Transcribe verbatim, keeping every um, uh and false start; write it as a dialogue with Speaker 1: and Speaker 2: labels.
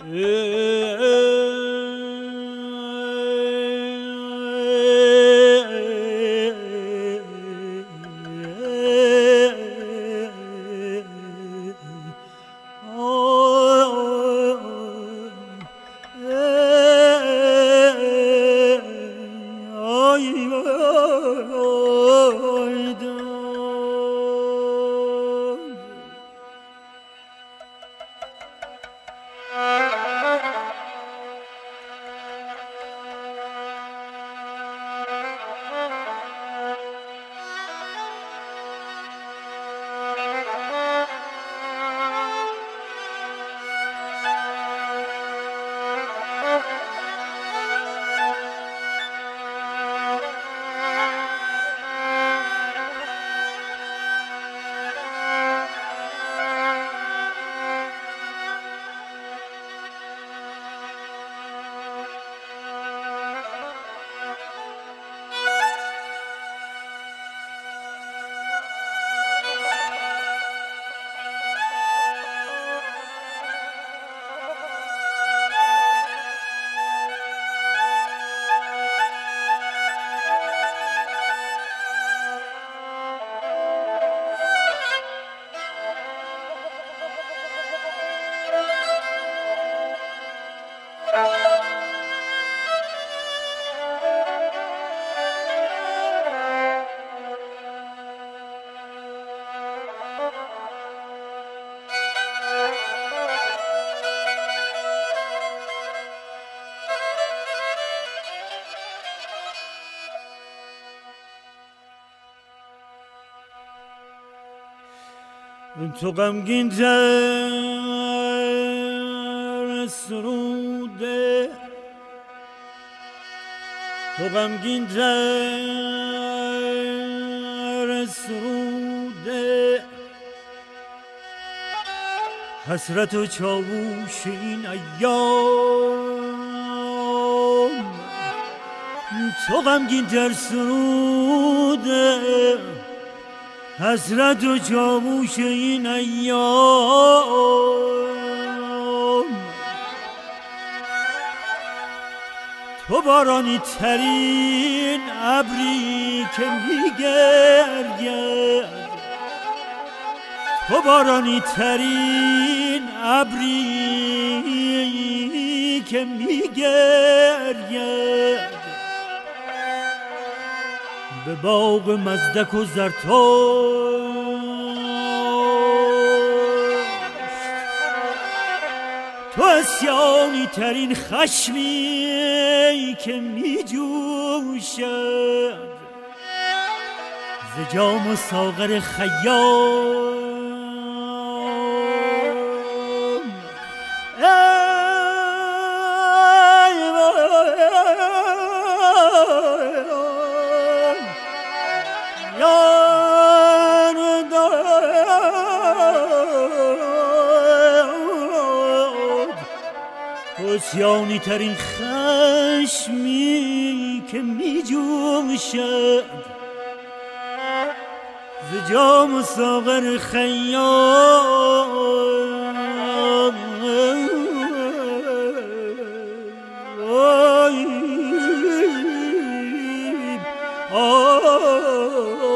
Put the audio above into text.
Speaker 1: تو غمگین در سروده تو غمگین در سروده حسرت و چاووش این ایام تو غمگین در سروده حسرت و چاووش این ایام تو بارانی ترین ابری که میگرید تو بارانی ترین ابری که میگرید به باغ مزدک و زرتشت تو اسیانی ترین خشمی که می جوشد ز جام و ساغر خیام اسیانی ترین خشمی که می جوشد ز جام و ساغر خیام آی آی